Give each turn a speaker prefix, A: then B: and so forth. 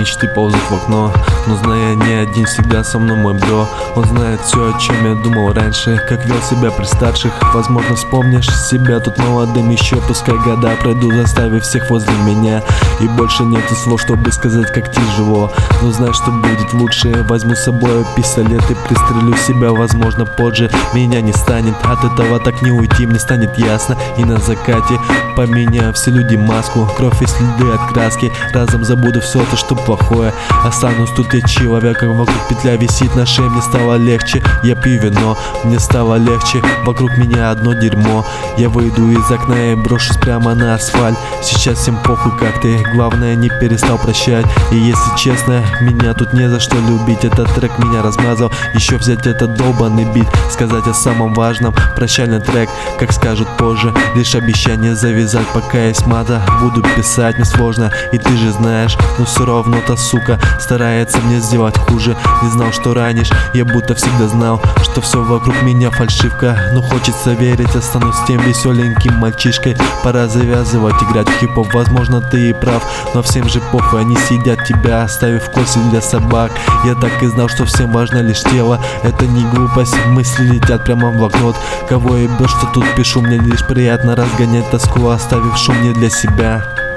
A: мечты ползут в окно. Но зная, не один всегда со мной мой бро. Он знает все, о чем я думал раньше, как вел себя при старших. Возможно, вспомнишь себя тут молодым еще. Пускай года пройдут, заставив всех возле меня. И больше нету слов, чтобы сказать, как тяжело. Но знай, что будет лучше. Возьму с собой пистолет и пристрелю себя, возможно, позже. Меня не станет, от этого так не уйти. Мне станет ясно, и на закате поменяю все люди маску, кровь и следы от краски. Разом забуду все то, что плохое. Останусь тут я человеком, вокруг петля висит на шее. Мне стало легче, я пью вино. Мне стало легче, вокруг меня одно дерьмо. Я выйду из окна и брошусь прямо на асфальт. Сейчас всем похуй, как ты, главное, не перестал прощать. И если честно, меня тут не за что любить. Этот трек меня размазал, еще взять этот долбанный бит, сказать о самом важном, прощальный трек, как скажут позже. Лишь обещание завязать, пока есть мата. Буду писать, мне сложно, и ты же знаешь. Но все равно та сука старается мне сделать хуже. Не знал, что ранишь, я будто всегда знал, что все вокруг меня фальшивка. Но хочется верить, останусь тем веселеньким мальчишкой. Пора завязывать играть в хип-хоп, возможно, ты и прав, но всем же похуй, они съедят тебя, оставив кости для собак. Я так и знал, что всем важно лишь тело. Это не глупость, мысли летят прямо в блокнот. Кого ебешь, что тут пишу, мне лишь приятно разгонять тоску, оставив шум не для себя.